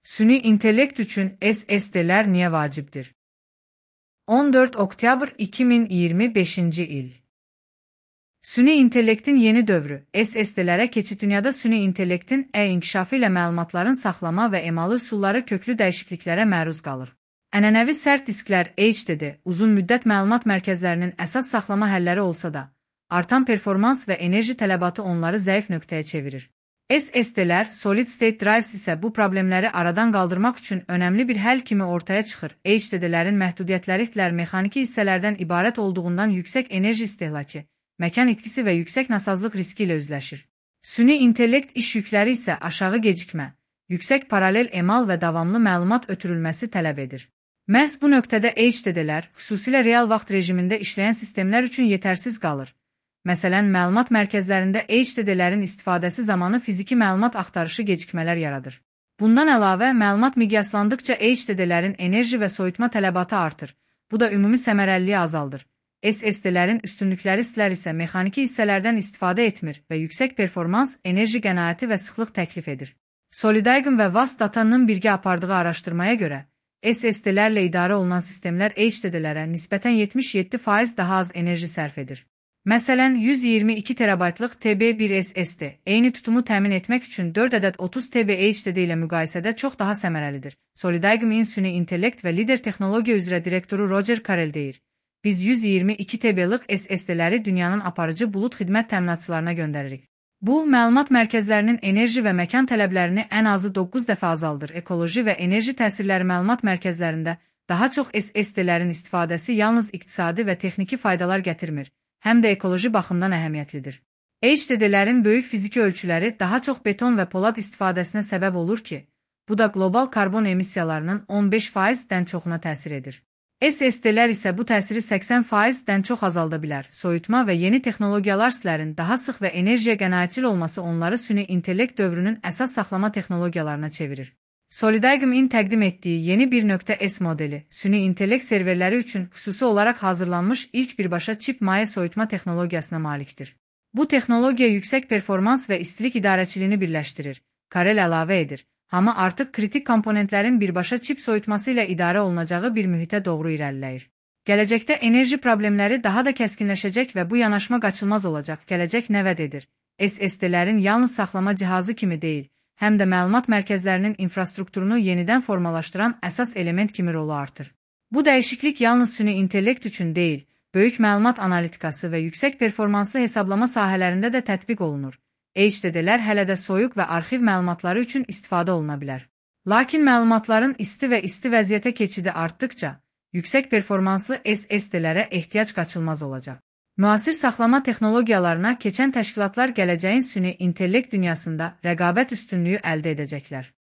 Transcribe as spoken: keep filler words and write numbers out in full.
Süni intellekt üçün S S D'ler niye vacibdir? on dörd oktyabr iki min iyirmi beşinci il. Süni intellektin yeni dövrü, S S D'lərə keçid dünyada süni intellektin e-inkişafı ilə məlumatların saxlama və emalı üsulları köklü dəyişikliklərə məruz qalır. Ənənəvi sərt disklər H D D, uzun müddət məlumat mərkəzlərinin əsas saxlama həlləri olsa da, artan performans və enerji tələbatı onları zəif nöqtəyə çevirir. S S D'lər, Solid State Drives isə bu problemləri aradan qaldırmaq üçün önəmli bir həll kimi ortaya çıxır. H D D'lərin məhdudiyyətləri mexaniki hissələrdən ibarət olduğundan yüksək enerji istehlakı, məkan itkisi və yüksək nasazlıq riski ilə üzləşir. Süni intellekt iş yükləri isə aşağı gecikmə, yüksək paralel emal və davamlı məlumat ötürülməsi tələb edir. Məhz bu nöqtədə H D D'lər, xüsusilə real vaxt rejimində işləyən sistemlər üçün yetərsiz qalır. Məsələn, məlumat mərkəzlərində H D D'lərin istifadəsi zamanı fiziki məlumat axtarışı gecikmələr yaradır. Bundan əlavə, məlumat miqyaslandıqca H D D'lərin enerji və soyutma tələbatı artır. Bu da ümumi səmərəliliyi azaldır. S S D'lərin üstünlükləri istilər isə mexaniki hissələrdən istifadə etmir və yüksək performans, enerji qənaəti və sıxlıq təklif edir. Solidaygın və Vast Data'nın birgə apardığı araşdırmaya görə, S S D'lərlə idarə olunan sistemlər H D D'lərə nisbətən yetmiş yeddi faiz daha az enerji sərf edir. Məsələn, yüz iyirmi iki terabaytlıq T B bir S S D, eyni tutumu təmin etmək üçün dörd ədəd otuz T B H D D ilə müqayisədə çox daha səmərəlidir. Solidaygın süni intellekt və lider texnologiya üzrə direktoru Roger Carrel deyir. Biz yüz iyirmi iki T B-lik S S D'ləri dünyanın aparıcı bulut xidmət təminatçılarına göndəririk. Bu, məlumat mərkəzlərinin enerji və məkan tələblərini ən azı doqquz dəfə azaldır. Ekoloji və enerji təsirləri məlumat mərkəzlərində daha çox S S D'lərin istifadəsi yalnız iqtisadi və texniki faydalar gətirmir, həm də ekoloji baxımdan əhəmiyyətlidir. H D D'lərin böyük fiziki ölçüləri daha çox beton və polad istifadəsinə səbəb olur ki, bu da qlobal karbon emissiyalarının on beş faizdən çoxuna təsir edir. S S D'lər isə bu təsiri səksən faizdən çox azalda bilər. Soyutma və yeni texnologiyalar slərin daha sıx və enerjiyə qənaətçil olması onları süni intellekt dövrünün əsas saxlama texnologiyalarına çevirir. Solidaygın təqdim etdiyi yeni bir nöqtə S modeli, süni intellekt serverləri üçün xüsusi olaraq hazırlanmış ilk birbaşa çip maye soyutma texnologiyasına malikdir. Bu texnologiya yüksək performans və istilik idarəçiliyini birləşdirir. Carrel əlavə edir. Hamı artıq kritik komponentlərin birbaşa çip soyutması ilə idarə olunacağı bir mühitə doğru irəliləyir. Gələcəkdə enerji problemləri daha da kəskinləşəcək və bu yanaşma qaçılmaz olacaq. Gələcək nə vəd edir? S S D'lərin yalnız saxlama cihazı kimi deyil, həm də məlumat mərkəzlərinin infrastrukturunu yenidən formalaşdıran əsas element kimi rolu artır. Bu dəyişiklik yalnız süni intellekt üçün deyil, böyük məlumat analitikası və yüksək performanslı hesablama sahələrində də tətbiq olunur. H D D'lər hələ də soyuq və arxiv məlumatları üçün istifadə oluna bilər. Lakin məlumatların isti və isti vəziyyətə keçidi artdıqca, yüksək performanslı S S D'lərə ehtiyac qaçılmaz olacaq. Müasir saxlama texnologiyalarına keçən təşkilatlar gələcəyin süni intellekt dünyasında rəqabət üstünlüyü əldə edəcəklər.